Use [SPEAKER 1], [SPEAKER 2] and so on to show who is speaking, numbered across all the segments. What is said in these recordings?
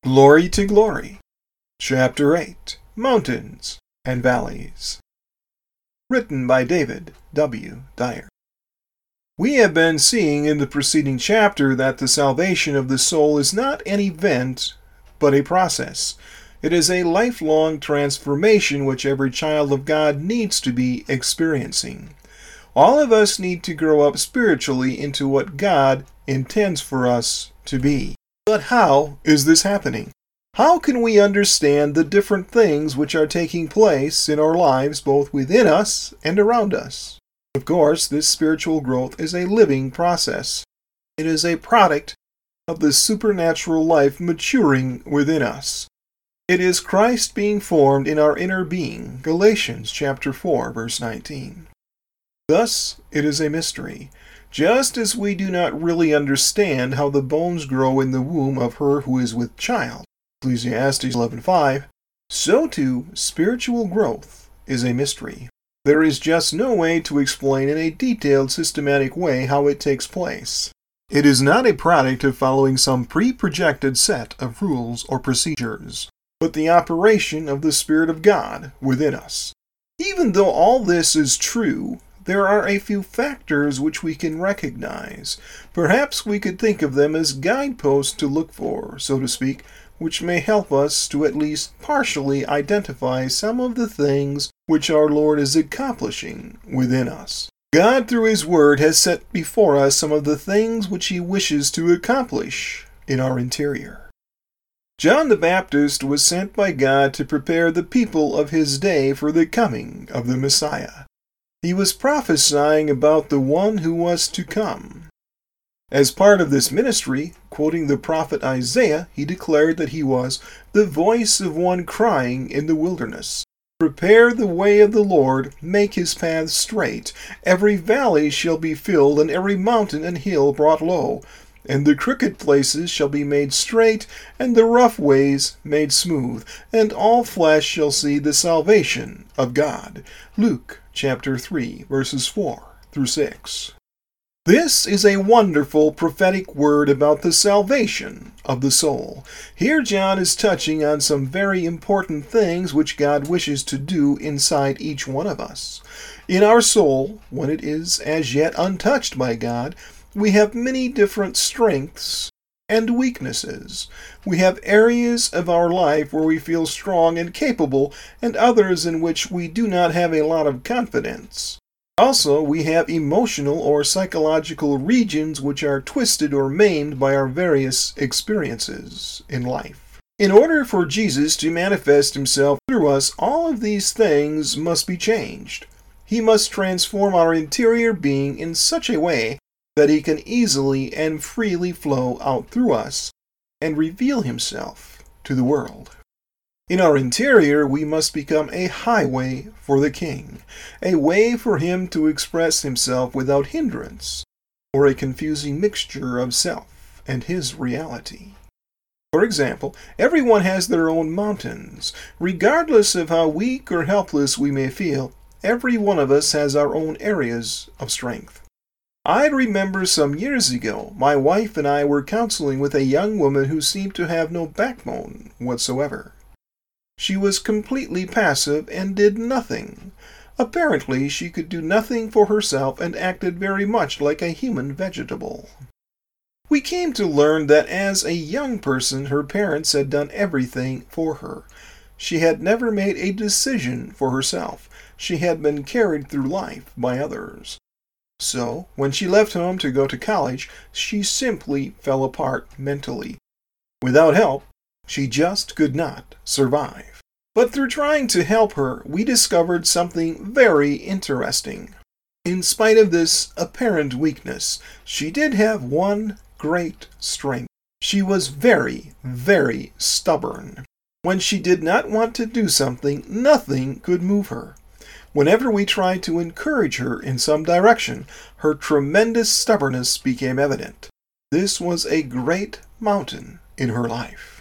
[SPEAKER 1] Glory to Glory, Chapter 8, Mountains and Valleys. Written by David W. Dyer. We have been seeing in the preceding chapter that the salvation of the soul is not an event, but a process. It is a lifelong transformation which every child of God needs to be experiencing. All of us need to grow up spiritually into what God intends for us to be. But how is this happening? How can we understand the different things which are taking place in our lives both within us and around us? Of course, this spiritual growth is a living process. It is a product of the supernatural life maturing within us. It is Christ being formed in our inner being, Galatians chapter 4, verse 19. Thus, it is a mystery. Just as we do not really understand how the bones grow in the womb of her who is with child, Ecclesiastes 11:5, so too spiritual growth is a mystery. There is just no way to explain in a detailed, systematic way how it takes place. It is not a product of following some pre-projected set of rules or procedures, but the operation of the Spirit of God within us. Even though all this is true, there are a few factors which we can recognize. Perhaps we could think of them as guideposts to look for, so to speak, which may help us to at least partially identify some of the things which our Lord is accomplishing within us. God, through His Word, has set before us some of the things which He wishes to accomplish in our interior. John the Baptist was sent by God to prepare the people of his day for the coming of the Messiah. He was prophesying about the one who was to come. As part of this ministry, quoting the prophet Isaiah, he declared that he was the voice of one crying in the wilderness, "Prepare the way of the Lord, make his paths straight. Every valley shall be filled, and every mountain and hill brought low. And the crooked places shall be made straight, and the rough ways made smooth. And all flesh shall see the salvation of God." Luke chapter 3, verses 4 through 6. This is a wonderful prophetic word about the salvation of the soul. Here John is touching on some very important things which God wishes to do inside each one of us. In our soul, when it is as yet untouched by God, we have many different strengths and weaknesses. We have areas of our life where we feel strong and capable, and others in which we do not have a lot of confidence. Also, we have emotional or psychological regions which are twisted or maimed by our various experiences in life. In order for Jesus to manifest himself through us, all of these things must be changed. He must transform our interior being in such a way that he can easily and freely flow out through us and reveal himself to the world. In our interior, we must become a highway for the King, a way for him to express himself without hindrance or a confusing mixture of self and his reality. For example, everyone has their own mountains. Regardless of how weak or helpless we may feel, every one of us has our own areas of strength. I remember some years ago, my wife and I were counseling with a young woman who seemed to have no backbone whatsoever. She was completely passive and did nothing. Apparently, she could do nothing for herself and acted very much like a human vegetable. We came to learn that as a young person, her parents had done everything for her. She had never made a decision for herself. She had been carried through life by others. So, when she left home to go to college, she simply fell apart mentally. Without help, she just could not survive. But through trying to help her, we discovered something very interesting. In spite of this apparent weakness, she did have one great strength. She was very, very stubborn. When she did not want to do something, nothing could move her. Whenever we tried to encourage her in some direction, her tremendous stubbornness became evident. This was a great mountain in her life.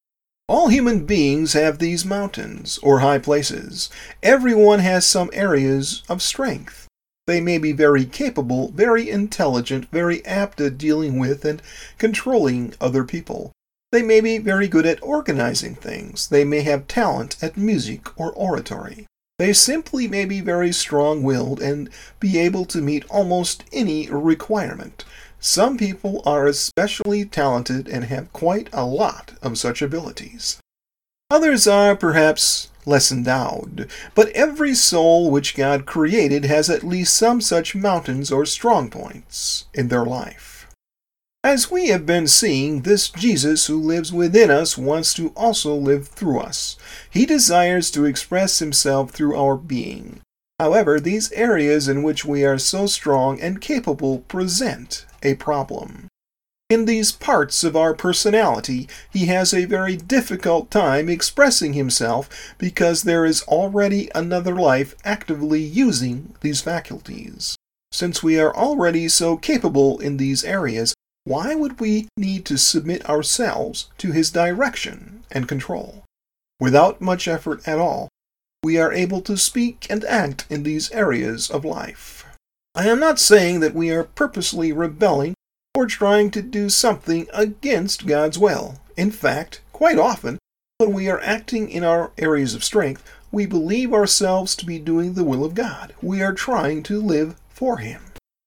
[SPEAKER 1] All human beings have these mountains, or high places. Everyone has some areas of strength. They may be very capable, very intelligent, very apt at dealing with and controlling other people. They may be very good at organizing things. They may have talent at music or oratory. They simply may be very strong-willed and be able to meet almost any requirement. Some people are especially talented and have quite a lot of such abilities. Others are perhaps less endowed, but every soul which God created has at least some such mountains or strong points in their life. As we have been seeing, this Jesus who lives within us wants to also live through us. He desires to express himself through our being. However, these areas in which we are so strong and capable present a problem. In these parts of our personality, he has a very difficult time expressing himself because there is already another life actively using these faculties. Since we are already so capable in these areas, why would we need to submit ourselves to his direction and control? Without much effort at all, we are able to speak and act in these areas of life. I am not saying that we are purposely rebelling or trying to do something against God's will. In fact, quite often, when we are acting in our areas of strength, we believe ourselves to be doing the will of God. We are trying to live for him.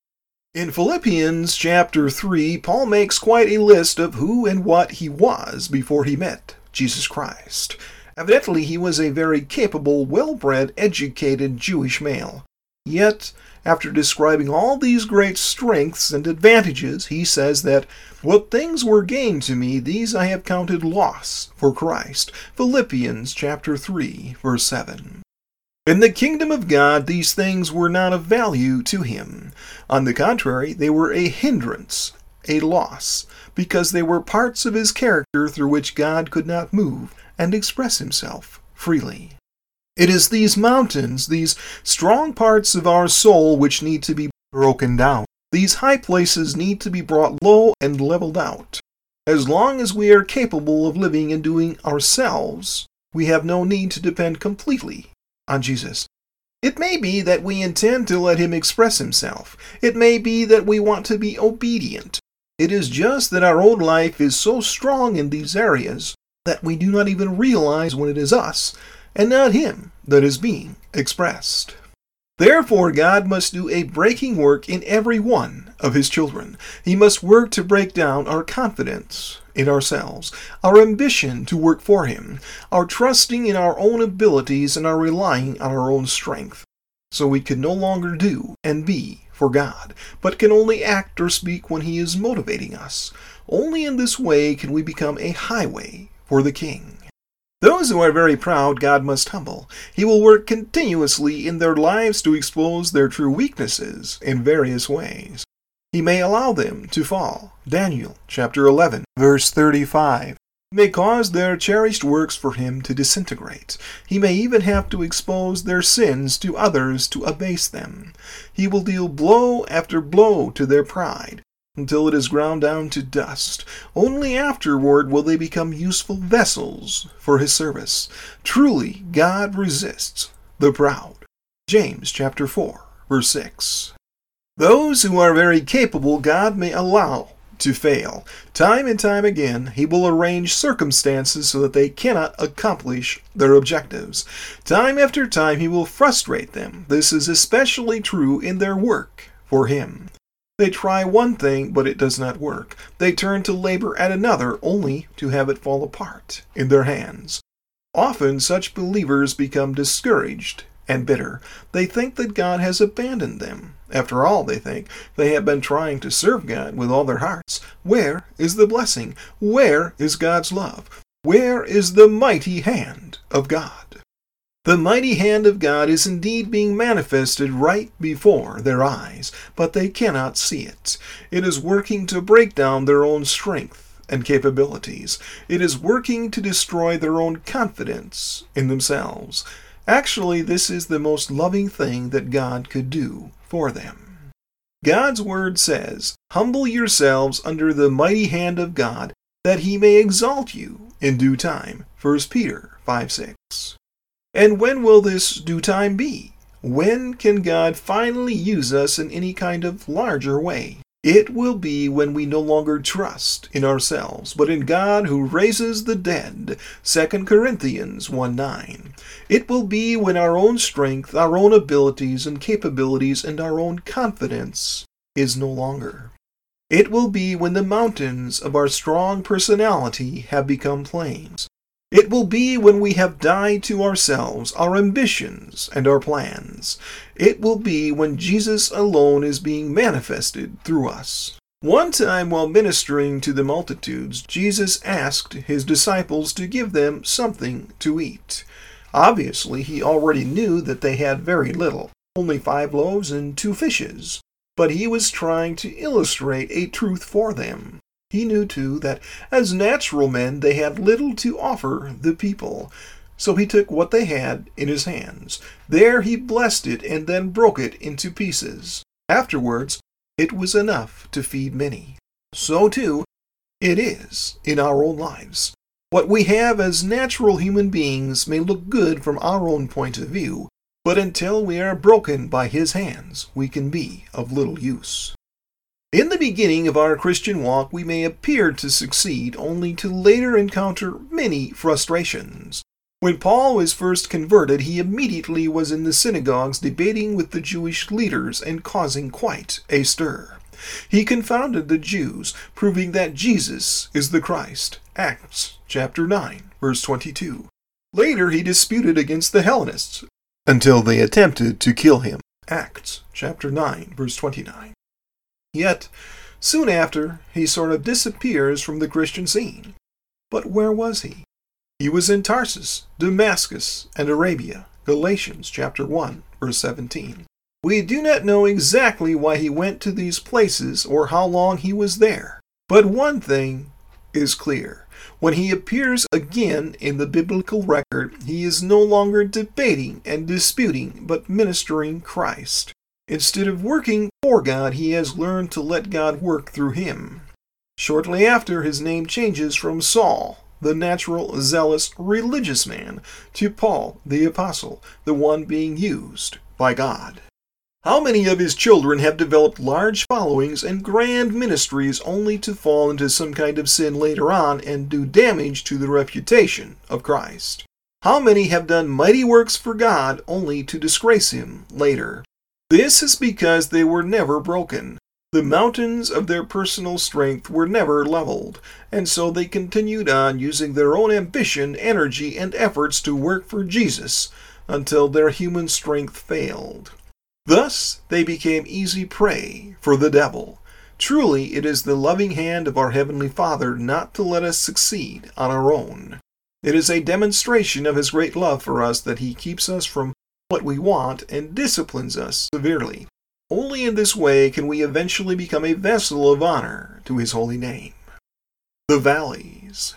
[SPEAKER 1] In Philippians chapter 3, Paul makes quite a list of who and what he was before he met Jesus Christ. Evidently, he was a very capable, well-bred, educated Jewish male. Yet, after describing all these great strengths and advantages, he says that, "What things were gained to me, these I have counted loss for Christ." Philippians chapter 3, verse 7. In the kingdom of God, these things were not of value to him. On the contrary, they were a hindrance, a loss, because they were parts of his character through which God could not move and express himself freely. It is these mountains, these strong parts of our soul which need to be broken down. These high places need to be brought low and leveled out. As long as we are capable of living and doing ourselves, we have no need to depend completely on Jesus. It may be that we intend to let him express himself. It may be that we want to be obedient. It is just that our own life is so strong in these areas that we do not even realize when it is us and not him that is being expressed. Therefore, God must do a breaking work in every one of his children. He must work to break down our confidence in ourselves, our ambition to work for him, our trusting in our own abilities, and our relying on our own strength. So we can no longer do and be for God, but can only act or speak when he is motivating us. Only in this way can we become a highway for the King. Those who are very proud, God must humble. He will work continuously in their lives to expose their true weaknesses in various ways. He may allow them to fall. Daniel chapter 11, verse 35. He may cause their cherished works for him to disintegrate. He may even have to expose their sins to others to abase them. He will deal blow after blow to their pride, until it is ground down to dust. Only afterward will they become useful vessels for his service. Truly, God resists the proud. James chapter 4, verse 6. Those who are very capable, God may allow to fail. Time and time again, he will arrange circumstances so that they cannot accomplish their objectives. Time after time, he will frustrate them. This is especially true in their work for him. They try one thing, but it does not work. They turn to labor at another, only to have it fall apart in their hands. Often such believers become discouraged and bitter. They think that God has abandoned them. After all, they think, they have been trying to serve God with all their hearts. Where is the blessing? Where is God's love? Where is the mighty hand of God? The mighty hand of God is indeed being manifested right before their eyes, but they cannot see it. It is working to break down their own strength and capabilities. It is working to destroy their own confidence in themselves. Actually, this is the most loving thing that God could do for them. God's word says, "Humble yourselves under the mighty hand of God, that he may exalt you in due time." 1 Peter 5:6. And when will this due time be? When can God finally use us in any kind of larger way? It will be when we no longer trust in ourselves, but in God who raises the dead. 2 Corinthians 1:9. It will be when our own strength, our own abilities and capabilities, and our own confidence is no longer. It will be when the mountains of our strong personality have become plains. It will be when we have died to ourselves, our ambitions, and our plans. It will be when Jesus alone is being manifested through us. One time while ministering to the multitudes, Jesus asked his disciples to give them something to eat. Obviously, he already knew that they had very little, only 5 loaves and 2 fishes. But he was trying to illustrate a truth for them. He knew, too, that as natural men they had little to offer the people. So he took what they had in his hands. There he blessed it and then broke it into pieces. Afterwards, it was enough to feed many. So, too, it is in our own lives. What we have as natural human beings may look good from our own point of view, but until we are broken by his hands, we can be of little use. In the beginning of our Christian walk, we may appear to succeed, only to later encounter many frustrations. When Paul was first converted, he immediately was in the synagogues debating with the Jewish leaders and causing quite a stir. He confounded the Jews, proving that Jesus is the Christ. Acts chapter 9, verse 22. Later, he disputed against the Hellenists until they attempted to kill him. Acts chapter 9, verse 29. Yet, soon after, he sort of disappears from the Christian scene. But where was he? He was in Tarsus, Damascus, and Arabia. Galatians chapter 1, verse 17. We do not know exactly why he went to these places or how long he was there. But one thing is clear. When he appears again in the biblical record, he is no longer debating and disputing, but ministering Christ. Instead of working for God, he has learned to let God work through him. Shortly after, his name changes from Saul, the natural, zealous, religious man, to Paul, the apostle, the one being used by God. How many of his children have developed large followings and grand ministries only to fall into some kind of sin later on and do damage to the reputation of Christ? How many have done mighty works for God only to disgrace him later? This is because they were never broken. The mountains of their personal strength were never leveled, and so they continued on using their own ambition, energy, and efforts to work for Jesus until their human strength failed. Thus, they became easy prey for the devil. Truly, it is the loving hand of our Heavenly Father not to let us succeed on our own. It is a demonstration of his great love for us that he keeps us from what we want and disciplines us severely. Only in this way can we eventually become a vessel of honor to his holy name. The valleys.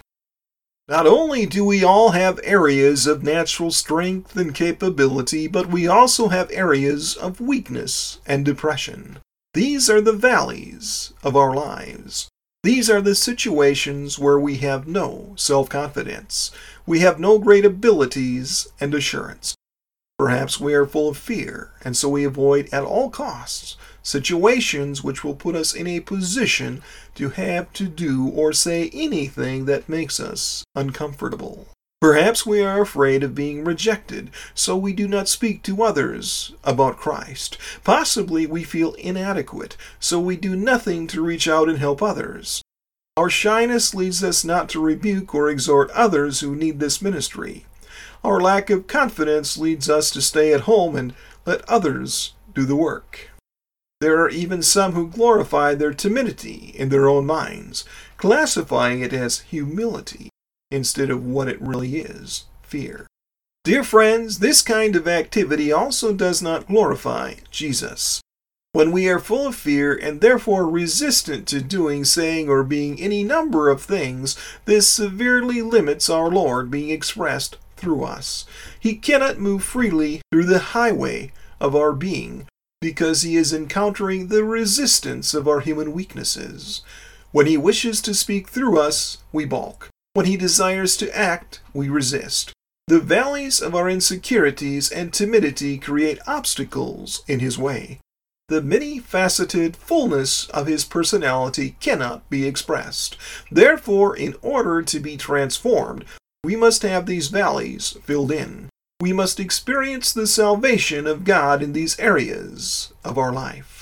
[SPEAKER 1] Not only do we all have areas of natural strength and capability, but we also have areas of weakness and depression. These are the valleys of our lives. These are the situations where we have no self-confidence. We have no great abilities and assurance. Perhaps we are full of fear, and so we avoid at all costs situations which will put us in a position to have to do or say anything that makes us uncomfortable. Perhaps we are afraid of being rejected, so we do not speak to others about Christ. Possibly we feel inadequate, so we do nothing to reach out and help others. Our shyness leads us not to rebuke or exhort others who need this ministry. Our lack of confidence leads us to stay at home and let others do the work. There are even some who glorify their timidity in their own minds, classifying it as humility instead of what it really is, fear. Dear friends, this kind of activity also does not glorify Jesus. When we are full of fear and therefore resistant to doing, saying, or being any number of things, this severely limits our Lord being expressed through us. He cannot move freely through the highway of our being because he is encountering the resistance of our human weaknesses. When he wishes to speak through us, we balk. When he desires to act, we resist. The valleys of our insecurities and timidity create obstacles in his way. The many-faceted fullness of his personality cannot be expressed. Therefore, in order to be transformed, we must have these valleys filled in. We must experience the salvation of God in these areas of our life.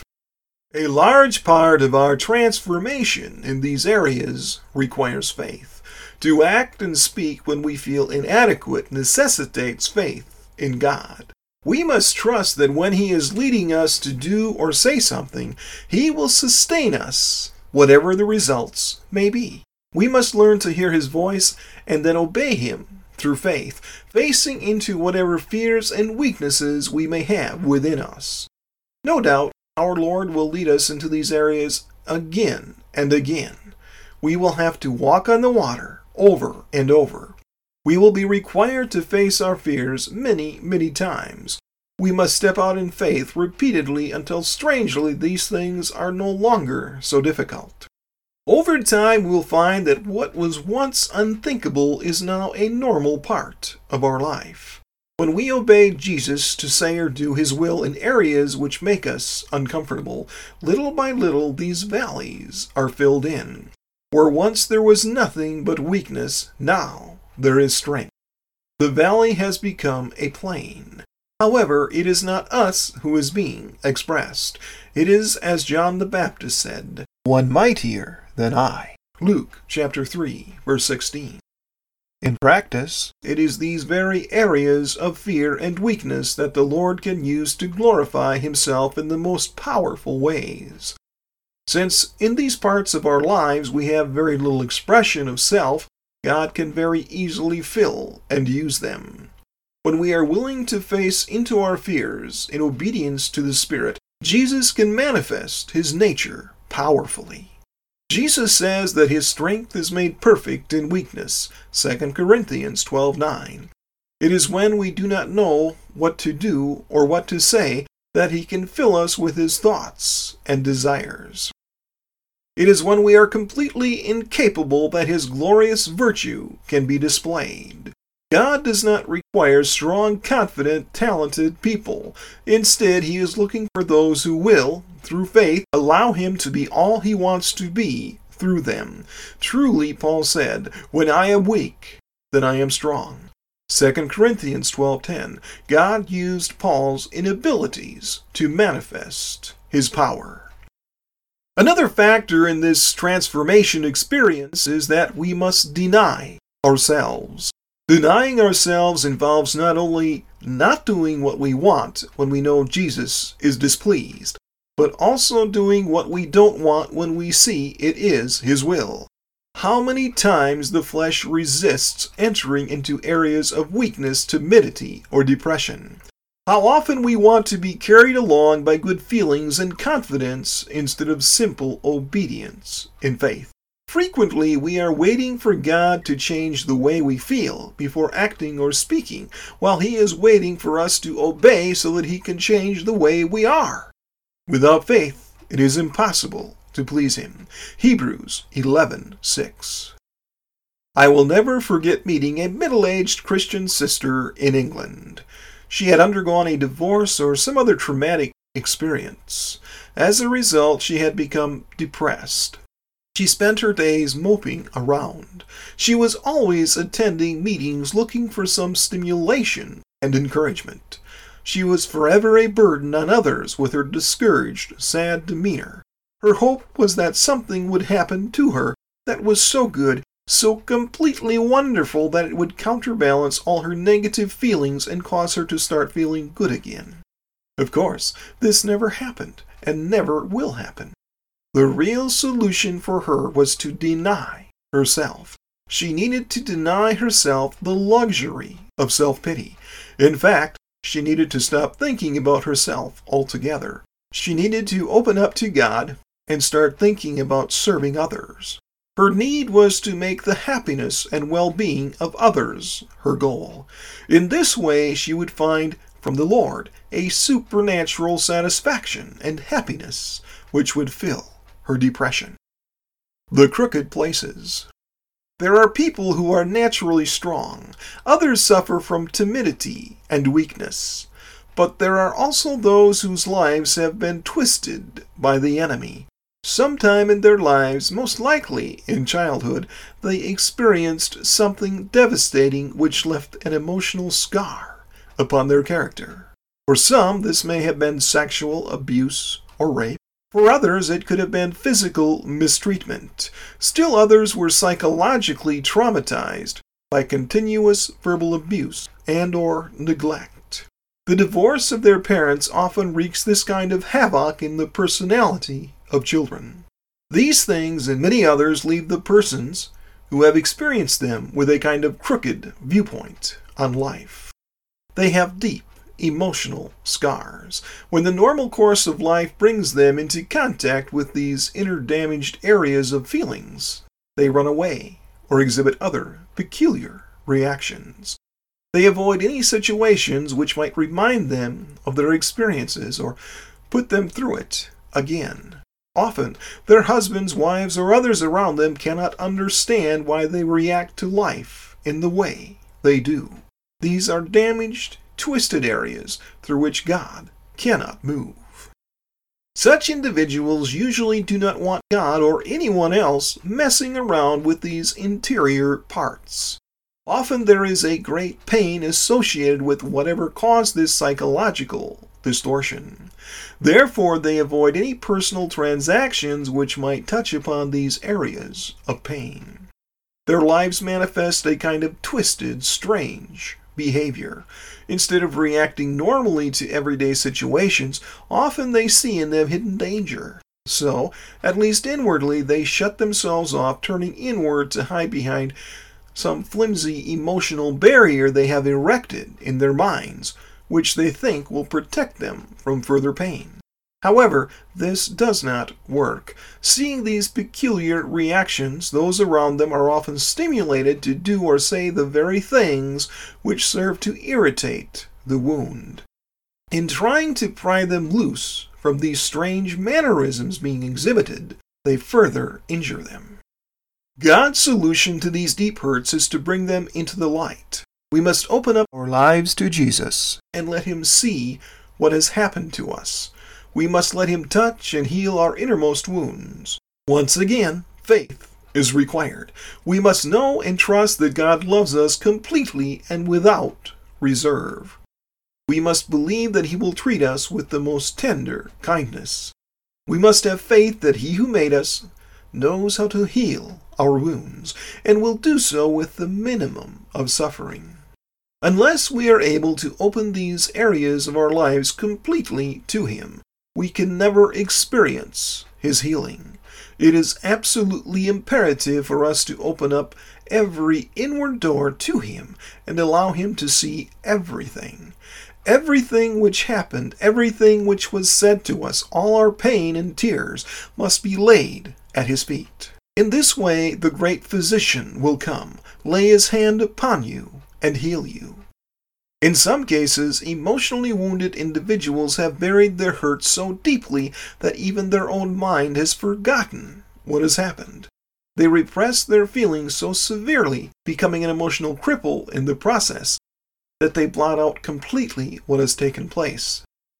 [SPEAKER 1] A large part of our transformation in these areas requires faith. To act and speak when we feel inadequate necessitates faith in God. We must trust that when He is leading us to do or say something, He will sustain us, whatever the results may be. We must learn to hear His voice and then obey Him through faith, facing into whatever fears and weaknesses we may have within us. No doubt, our Lord will lead us into these areas again and again. We will have to walk on the water over and over. We will be required to face our fears many, many times. We must step out in faith repeatedly until strangely these things are no longer so difficult. Over time, we'll find that what was once unthinkable is now a normal part of our life. When we obey Jesus to say or do His will in areas which make us uncomfortable, little by little these valleys are filled in. Where once there was nothing but weakness, now there is strength. The valley has become a plain. However, it is not us who is being expressed. It is, as John the Baptist said, one mightier than I. Luke chapter 3, verse 16. In practice, it is these very areas of fear and weakness that the Lord can use to glorify Himself in the most powerful ways. Since in these parts of our lives we have very little expression of self, God can very easily fill and use them. When we are willing to face into our fears in obedience to the Spirit, Jesus can manifest His nature powerfully. Jesus says that His strength is made perfect in weakness, 2 Corinthians 12:9. It is when we do not know what to do or what to say that He can fill us with His thoughts and desires. It is when we are completely incapable that His glorious virtue can be displayed. God does not require strong, confident, talented people. Instead, He is looking for those who will, through faith, allow Him to be all He wants to be through them. Truly, Paul said, "When I am weak, then I am strong." 2 Corinthians 12:10. God used Paul's inabilities to manifest His power. Another factor in this transformation experience is that we must deny ourselves. Denying ourselves involves not only not doing what we want when we know Jesus is displeased, but also doing what we don't want when we see it is His will. How many times the flesh resists entering into areas of weakness, timidity, or depression. How often we want to be carried along by good feelings and confidence instead of simple obedience in faith. Frequently, we are waiting for God to change the way we feel before acting or speaking, while He is waiting for us to obey so that He can change the way we are. Without faith, it is impossible to please Him. Hebrews 11:6. I will never forget meeting a middle-aged Christian sister in England. She had undergone a divorce or some other traumatic experience. As a result, she had become depressed. She spent her days moping around. She was always attending meetings looking for some stimulation and encouragement. She was forever a burden on others with her discouraged, sad demeanor. Her hope was that something would happen to her that was so good, so completely wonderful that it would counterbalance all her negative feelings and cause her to start feeling good again. Of course, this never happened and never will happen. The real solution for her was to deny herself. She needed to deny herself the luxury of self-pity. In fact, she needed to stop thinking about herself altogether. She needed to open up to God and start thinking about serving others. Her need was to make the happiness and well-being of others her goal. In this way, she would find from the Lord a supernatural satisfaction and happiness which would fill her depression. The crooked places. There are people who are naturally strong. Others suffer from timidity and weakness. But there are also those whose lives have been twisted by the enemy. Sometime in their lives, most likely in childhood, they experienced something devastating which left an emotional scar upon their character. For some, this may have been sexual abuse or rape. For others, it could have been physical mistreatment. Still others were psychologically traumatized by continuous verbal abuse and/or neglect. The divorce of their parents often wreaks this kind of havoc in the personality of children. These things and many others leave the persons who have experienced them with a kind of crooked viewpoint on life. They have deep emotional scars. When the normal course of life brings them into contact with these inner damaged areas of feelings, they run away or exhibit other peculiar reactions. They avoid any situations which might remind them of their experiences or put them through it again. Often, their husbands, wives, or others around them cannot understand why they react to life in the way they do. These are damaged, twisted areas through which God cannot move. Such individuals usually do not want God or anyone else messing around with these interior parts. Often there is a great pain associated with whatever caused this psychological distortion. Therefore, they avoid any personal transactions which might touch upon these areas of pain. Their lives manifest a kind of twisted, strange behavior. Instead of reacting normally to everyday situations, often they see in them hidden danger. So, at least inwardly, they shut themselves off, turning inward to hide behind some flimsy emotional barrier they have erected in their minds, which they think will protect them from further pain. However, this does not work. Seeing these peculiar reactions, those around them are often stimulated to do or say the very things which serve to irritate the wound. In trying to pry them loose from these strange mannerisms being exhibited, they further injure them. God's solution to these deep hurts is to bring them into the light. We must open up our lives to Jesus and let Him see what has happened to us. We must let Him touch and heal our innermost wounds. Once again, faith is required. We must know and trust that God loves us completely and without reserve. We must believe that He will treat us with the most tender kindness. We must have faith that He who made us knows how to heal our wounds and will do so with the minimum of suffering. Unless we are able to open these areas of our lives completely to Him, we can never experience His healing. It is absolutely imperative for us to open up every inward door to Him and allow Him to see everything. Everything which happened, everything which was said to us, all our pain and tears must be laid at His feet. In this way, the great physician will come, lay his hand upon you, and heal you. In some cases, emotionally wounded individuals have buried their hurts so deeply that even their own mind has forgotten what has happened. They repress their feelings so severely, becoming an emotional cripple in the process, that they blot out completely what has taken place.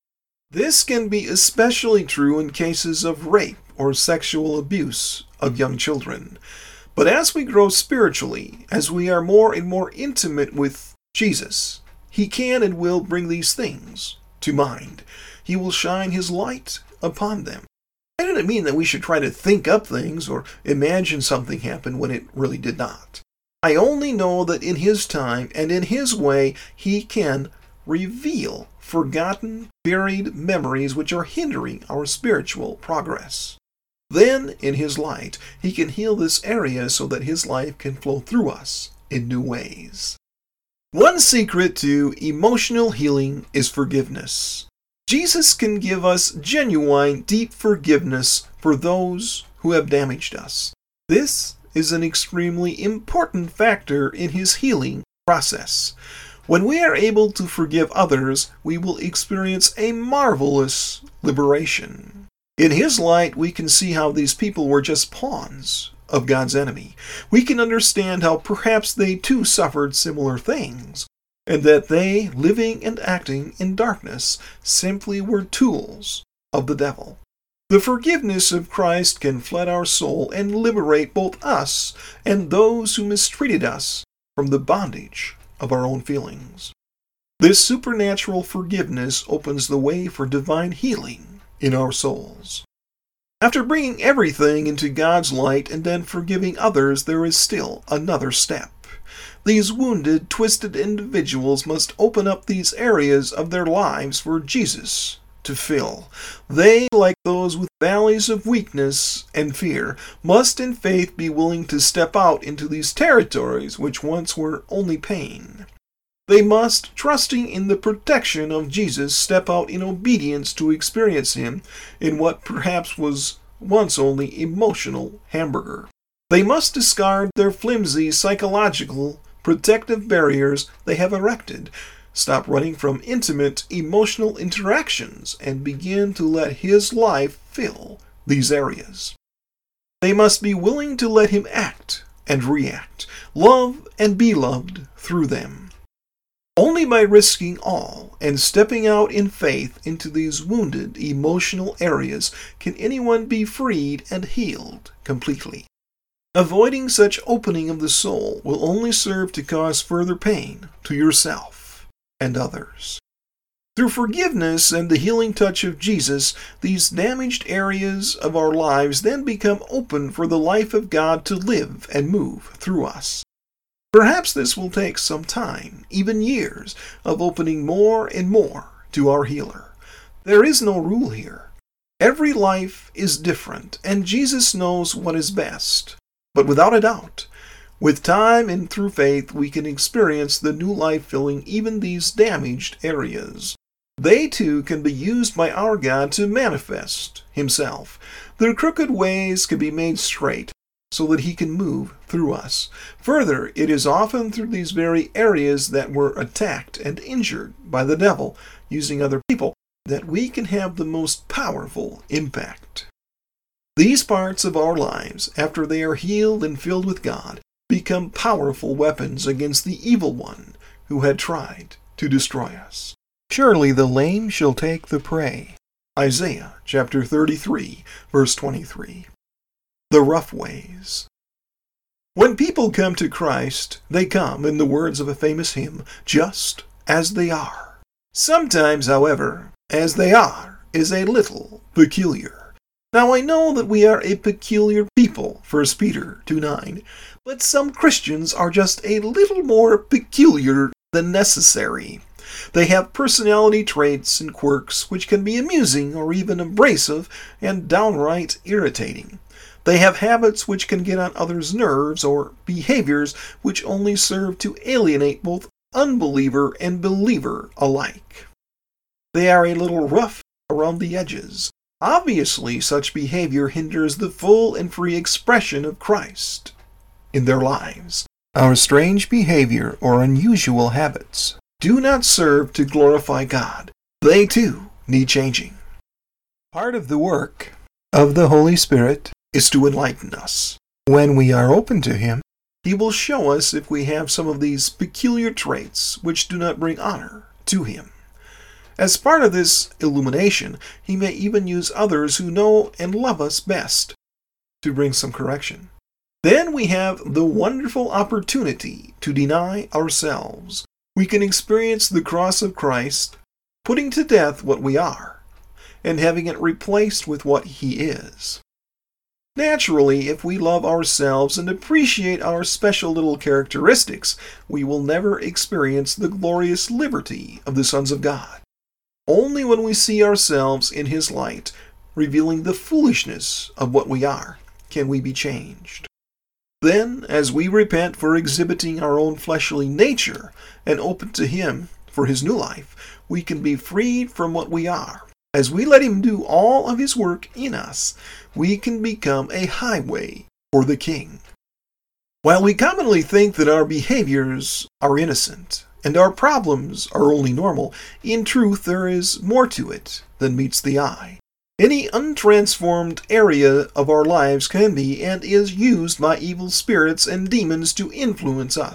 [SPEAKER 1] This can be especially true in cases of rape or sexual abuse of young children. But as we grow spiritually, as we are more and more intimate with Jesus, He can and will bring these things to mind. He will shine His light upon them. I don't mean that we should try to think up things or imagine something happened when it really did not. I only know that in His time and in His way, He can reveal forgotten, buried memories which are hindering our spiritual progress. Then, in His light, He can heal this area so that His life can flow through us in new ways. One secret to emotional healing is forgiveness. Jesus can give us genuine, deep forgiveness for those who have damaged us. This is an extremely important factor in His healing process. When we are able to forgive others, we will experience a marvelous liberation. In His light, we can see how these people were just pawns of God's enemy. We can understand how perhaps they too suffered similar things. and that they, living and acting in darkness, simply were tools of the devil. The forgiveness of Christ can flood our soul and liberate both us and those who mistreated us from the bondage of our own feelings. This supernatural forgiveness opens the way for divine healing in our souls. After bringing everything into God's light and then forgiving others, there is still another step. These wounded, twisted individuals must open up these areas of their lives for Jesus to fill. They, like those with valleys of weakness and fear, must in faith be willing to step out into these territories which once were only pain. They must, trusting in the protection of Jesus, step out in obedience to experience Him in what perhaps was once only emotional hamburger. They must discard their flimsy psychological protective barriers they have erected, stop running from intimate emotional interactions, and begin to let His life fill these areas. They must be willing to let Him act and react, love and be loved through them. Only by risking all and stepping out in faith into these wounded emotional areas can anyone be freed and healed completely. Avoiding such opening of the soul will only serve to cause further pain to yourself and others. Through forgiveness and the healing touch of Jesus, these damaged areas of our lives then become open for the life of God to live and move through us. Perhaps this will take some time, even years, of opening more and more to our healer. There is no rule here. Every life is different, and Jesus knows what is best. But without a doubt, with time and through faith, we can experience the new life filling even these damaged areas. They too can be used by our God to manifest Himself. Their crooked ways can be made straight, so that He can move through us. Further, it is often through these very areas that were attacked and injured by the devil, using other people, that we can have the most powerful impact. These parts of our lives, after they are healed and filled with God, become powerful weapons against the evil one who had tried to destroy us. Surely the lame shall take the prey. Isaiah chapter 33, verse 23. The rough ways. When people come to Christ, they come, in the words of a famous hymn, just as they are. Sometimes, however, as they are is a little peculiar. Now I know that we are a peculiar people, 1 Peter 2:9, but some Christians are just a little more peculiar than necessary. They have personality traits and quirks which can be amusing or even abrasive and downright irritating. They have habits which can get on others' nerves or behaviors which only serve to alienate both unbeliever and believer alike. They are a little rough around the edges. Obviously, such behavior hinders the full and free expression of Christ in their lives. Our strange behavior or unusual habits do not serve to glorify God. They too need changing. Part of the work of the Holy Spirit is to enlighten us. When we are open to Him, He will show us if we have some of these peculiar traits which do not bring honor to Him. As part of this illumination, He may even use others who know and love us best to bring some correction. Then we have the wonderful opportunity to deny ourselves. We can experience the cross of Christ, putting to death what we are, and having it replaced with what He is. Naturally, if we love ourselves and appreciate our special little characteristics, we will never experience the glorious liberty of the sons of God. Only when we see ourselves in His light, revealing the foolishness of what we are, can we be changed. Then, as we repent for exhibiting our own fleshly nature and open to Him for His new life, we can be freed from what we are. As we let Him do all of His work in us, we can become a highway for the King. While we commonly think that our behaviors are innocent and our problems are only normal, in truth there is more to it than meets the eye. Any untransformed area of our lives can be and is used by evil spirits and demons to influence us.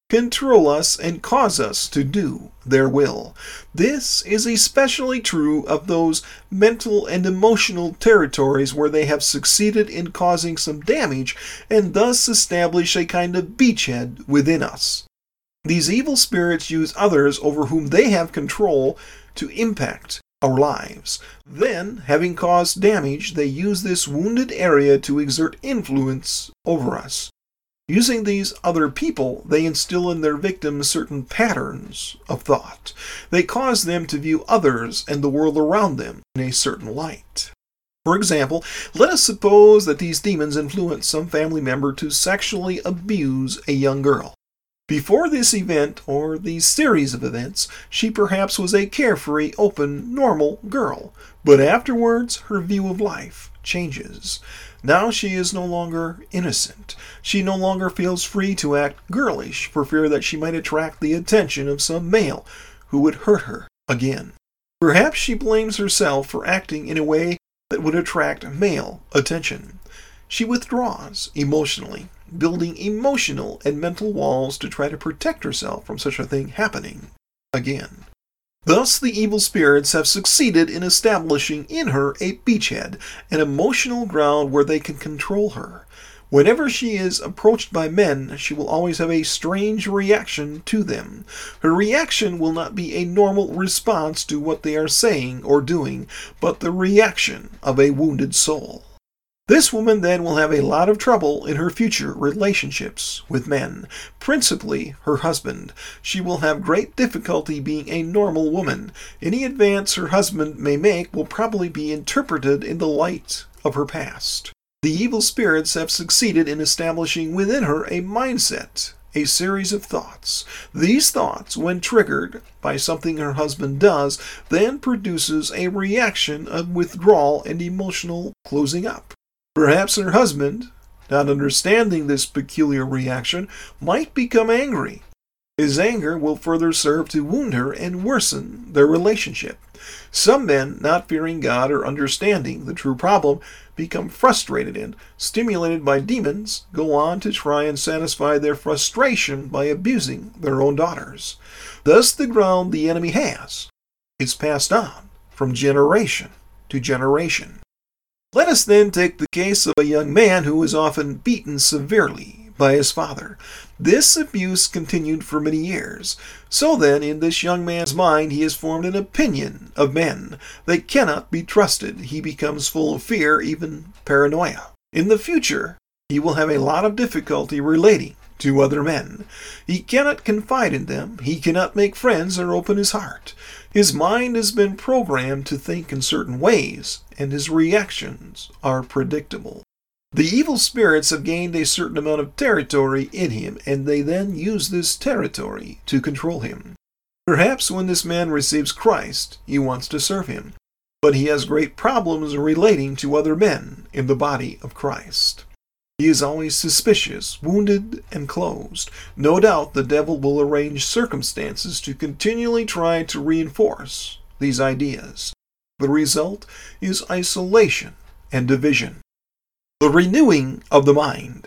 [SPEAKER 1] control us and cause us to do their will. This is especially true of those mental and emotional territories where they have succeeded in causing some damage and thus establish a kind of beachhead within us. These evil spirits use others over whom they have control to impact our lives. Then, having caused damage, they use this wounded area to exert influence over us. Using these other people, they instill in their victims certain patterns of thought. They cause them to view others and the world around them in a certain light. For example, let us suppose that these demons influence some family member to sexually abuse a young girl. Before this event, or these series of events, she perhaps was a carefree, open, normal girl. But afterwards, her view of life changes. Now she is no longer innocent. She no longer feels free to act girlish for fear that she might attract the attention of some male who would hurt her again. Perhaps she blames herself for acting in a way that would attract male attention. She withdraws emotionally, building emotional and mental walls to try to protect herself from such a thing happening again. Thus, the evil spirits have succeeded in establishing in her a beachhead, an emotional ground where they can control her. Whenever she is approached by men, she will always have a strange reaction to them. Her reaction will not be a normal response to what they are saying or doing, but the reaction of a wounded soul. This woman then will have a lot of trouble in her future relationships with men, principally her husband. She will have great difficulty being a normal woman. Any advance her husband may make will probably be interpreted in the light of her past. The evil spirits have succeeded in establishing within her a mindset, a series of thoughts. These thoughts, when triggered by something her husband does, then produces a reaction of withdrawal and emotional closing up. Perhaps her husband, not understanding this peculiar reaction, might become angry. His anger will further serve to wound her and worsen their relationship. Some men, not fearing God or understanding the true problem, become frustrated and, stimulated by demons, go on to try and satisfy their frustration by abusing their own daughters. Thus the ground the enemy has is passed on from generation to generation. Let us then take the case of a young man who was often beaten severely by his father. This abuse continued for many years. So then, in this young man's mind, he has formed an opinion of men. They cannot be trusted. He becomes full of fear, even paranoia. In the future, he will have a lot of difficulty relating to other men. He cannot confide in them. He cannot make friends or open his heart. His mind has been programmed to think in certain ways, and his reactions are predictable. The evil spirits have gained a certain amount of territory in him, and they then use this territory to control him. Perhaps when this man receives Christ, he wants to serve him, but he has great problems relating to other men in the body of Christ. He is always suspicious, wounded, and closed. No doubt the devil will arrange circumstances to continually try to reinforce these ideas. The result is isolation and division. The renewing of the mind.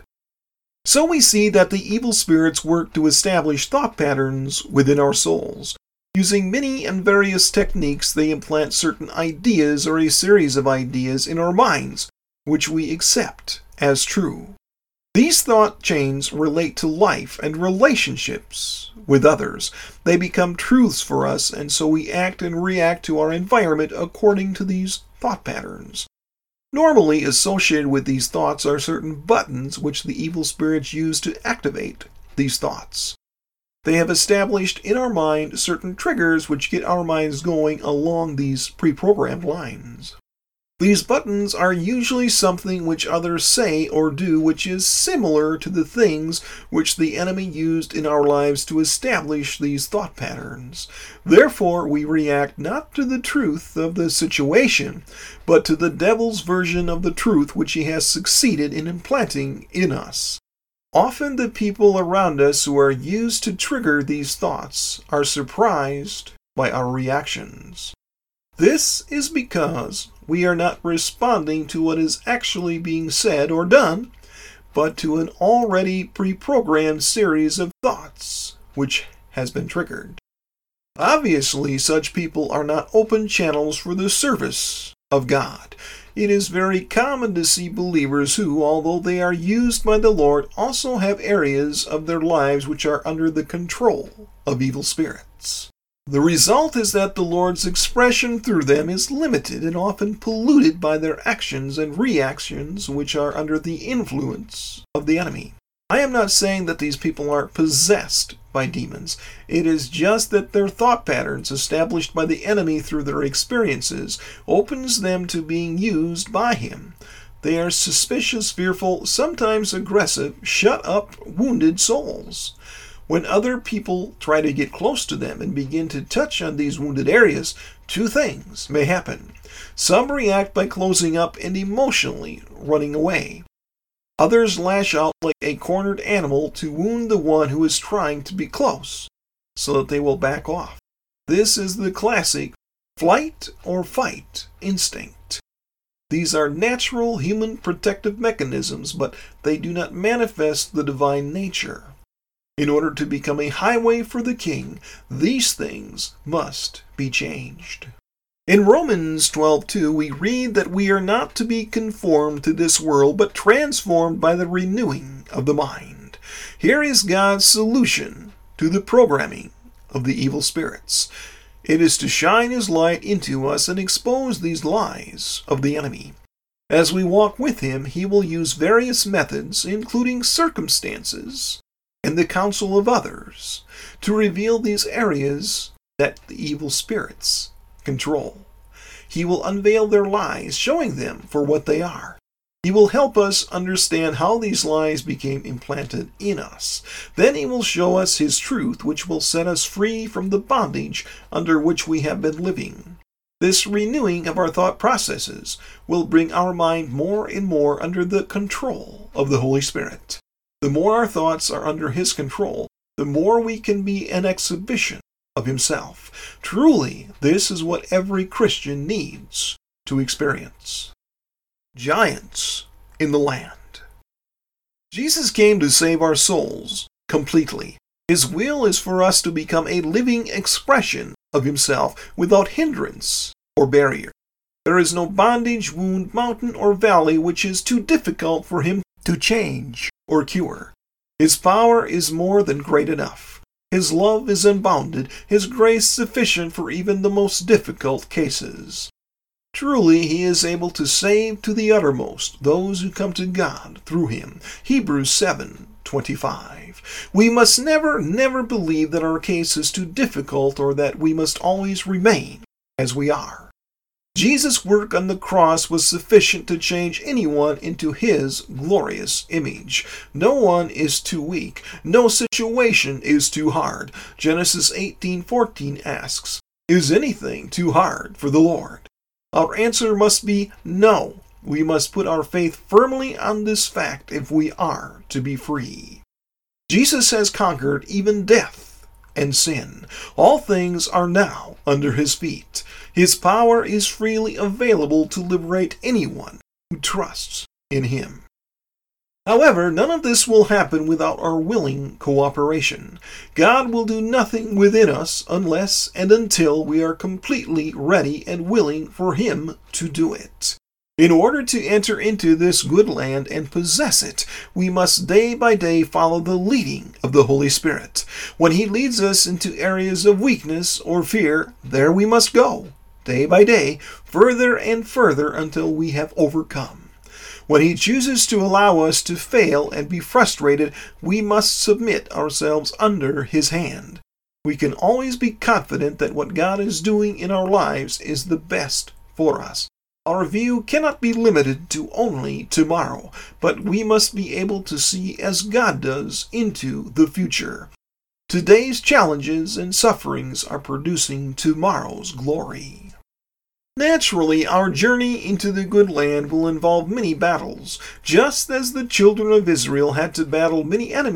[SPEAKER 1] So we see that the evil spirits work to establish thought patterns within our souls. Using many and various techniques, they implant certain ideas or a series of ideas in our minds, which we accept as true. These thought chains relate to life and relationships with others. They become truths for us, and so we act and react to our environment according to these thought patterns. Normally associated with these thoughts are certain buttons which the evil spirits use to activate these thoughts. They have established in our mind certain triggers which get our minds going along these pre-programmed lines. These buttons are usually something which others say or do which is similar to the things which the enemy used in our lives to establish these thought patterns. Therefore, we react not to the truth of the situation, but to the devil's version of the truth which he has succeeded in implanting in us. Often the people around us who are used to trigger these thoughts are surprised by our reactions. This is because we are not responding to what is actually being said or done, but to an already pre-programmed series of thoughts which has been triggered. Obviously, such people are not open channels for the service of God. It is very common to see believers who, although they are used by the Lord, also have areas of their lives which are under the control of evil spirits. The result is that the Lord's expression through them is limited and often polluted by their actions and reactions which are under the influence of the enemy. I am not saying that these people are possessed by demons. It is just that their thought patterns established by the enemy through their experiences opens them to being used by him. They are suspicious, fearful, sometimes aggressive, shut-up, wounded souls. When other people try to get close to them and begin to touch on these wounded areas, two things may happen. Some react by closing up and emotionally running away. Others lash out like a cornered animal to wound the one who is trying to be close, so that they will back off. This is the classic flight or fight instinct. These are natural human protective mechanisms, but they do not manifest the divine nature. In order to become a highway for the King, these things must be changed. In Romans 12:2, we read that we are not to be conformed to this world, but transformed by the renewing of the mind. Here is God's solution to the programming of the evil spirits. It is to shine His light into us and expose these lies of the enemy. As we walk with Him, He will use various methods, including circumstances and the counsel of others, to reveal these areas that the evil spirits control. He will unveil their lies, showing them for what they are. He will help us understand how these lies became implanted in us. Then He will show us His truth, which will set us free from the bondage under which we have been living. This renewing of our thought processes will bring our mind more and more under the control of the Holy Spirit. The more our thoughts are under His control, the more we can be an exhibition of Himself. Truly, this is what every Christian needs to experience. Giants in the land. Jesus came to save our souls completely. His will is for us to become a living expression of Himself without hindrance or barrier. There is no bondage, wound, mountain, or valley which is too difficult for Him to change or cure. His power is more than great enough. His love is unbounded, His grace sufficient for even the most difficult cases. Truly, He is able to save to the uttermost those who come to God through Him. Hebrews 7:25. We must never believe that our case is too difficult or that we must always remain as we are. Jesus' work on the cross was sufficient to change anyone into His glorious image. No one is too weak. No situation is too hard. Genesis 18:14 asks, "Is anything too hard for the Lord?" Our answer must be no. We must put our faith firmly on this fact if we are to be free. Jesus has conquered even death and sin. All things are now under His feet. His power is freely available to liberate anyone who trusts in Him. However, none of this will happen without our willing cooperation. God will do nothing within us unless and until we are completely ready and willing for Him to do it. In order to enter into this good land and possess it, we must day by day follow the leading of the Holy Spirit. When He leads us into areas of weakness or fear, there we must go, day by day, further and further until we have overcome. When He chooses to allow us to fail and be frustrated, we must submit ourselves under His hand. We can always be confident that what God is doing in our lives is the best for us. Our view cannot be limited to only tomorrow, but we must be able to see as God does into the future. Today's challenges and sufferings are producing tomorrow's glory. Naturally, our journey into the good land will involve many battles. Just as the children of Israel had to battle many enemies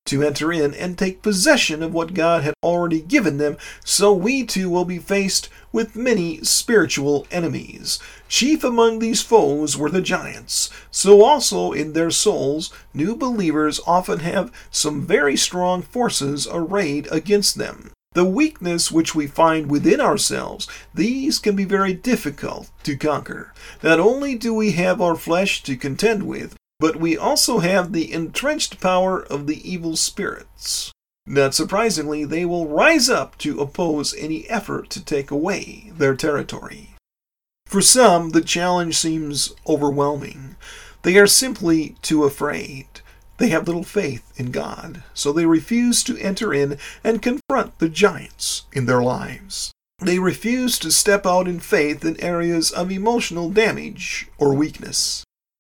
[SPEAKER 1] to enter in and take possession of what God had already given them, so we too will be faced with many spiritual enemies. Chief among these foes were the giants. So also in their souls, new believers often have some very strong forces arrayed against them. The weakness which we find within ourselves, these can be very difficult to conquer. Not only do we have our flesh to contend with, but we also have the entrenched power of the evil spirits. Not surprisingly, they will rise up to oppose any effort to take away their territory. For some, the challenge seems overwhelming. They are simply too afraid. They have little faith in God, so they refuse to enter in and confront the giants in their lives. They refuse to step out in faith in areas of emotional damage or weakness.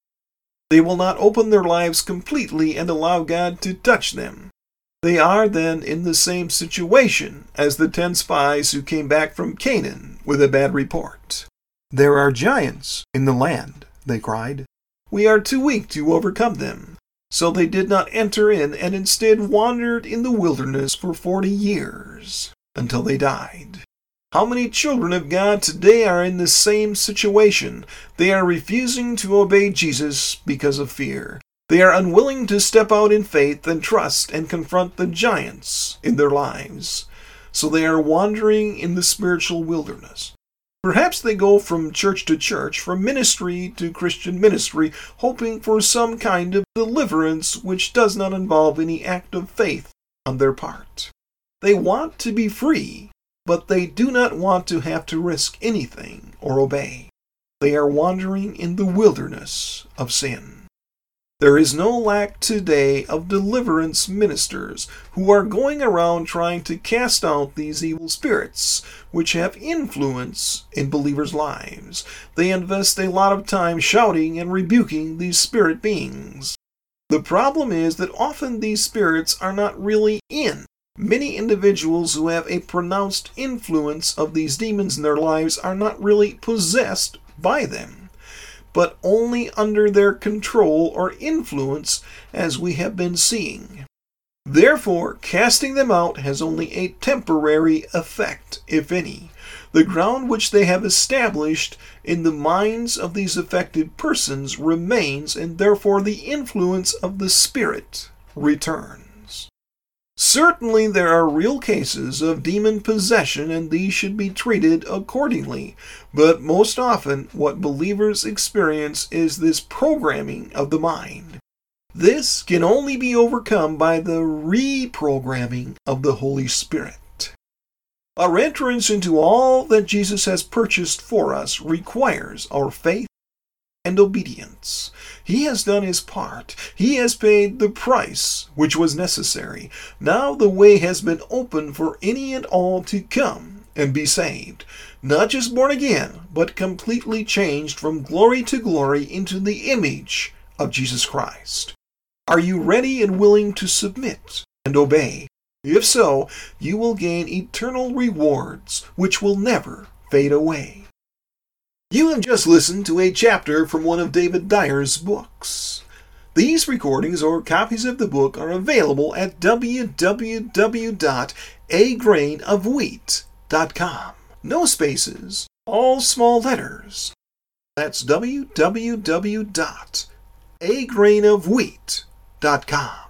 [SPEAKER 1] They will not open their lives completely and allow God to touch them. They are then in the same situation as the 10 spies who came back from Canaan with a bad report. "There are giants in the land," they cried. "We are too weak to overcome them." So they did not enter in and instead wandered in the wilderness for 40 years until they died. How many children of God today are in the same situation? They are refusing to obey Jesus because of fear. They are unwilling to step out in faith and trust and confront the giants in their lives. So they are wandering in the spiritual wilderness. Perhaps they go from church to church, from ministry to Christian ministry, hoping for some kind of deliverance which does not involve any act of faith on their part. They want to be free, but they do not want to have to risk anything or obey. They are wandering in the wilderness of sin. There is no lack today of deliverance ministers who are going around trying to cast out these evil spirits which have influence in believers' lives. They invest a lot of time shouting and rebuking these spirit beings. The problem is that often these spirits are not really in. Many individuals who have a pronounced influence of these demons in their lives are not really possessed by them, but only under their control or influence, as we have been seeing. Therefore, casting them out has only a temporary effect, if any. The ground which they have established in the minds of these affected persons remains, and therefore the influence of the Spirit returns. Certainly there are real cases of demon possession, and these should be treated accordingly. But most often, what believers experience is this programming of the mind. This can only be overcome by the reprogramming of the Holy Spirit. Our entrance into all that Jesus has purchased for us requires our faith and obedience. He has done his part. He has paid the price which was necessary. Now the way has been opened for any and all to come and be saved. Not just born again, but completely changed from glory to glory into the image of Jesus Christ. Are you ready and willing to submit and obey? If so, you will gain eternal rewards which will never fade away. You have just listened to a chapter from one of David Dyer's books. These recordings or copies of the book are available at www.agrainofwheat.com. No spaces, all small letters. That's www.agrainofwheat.com.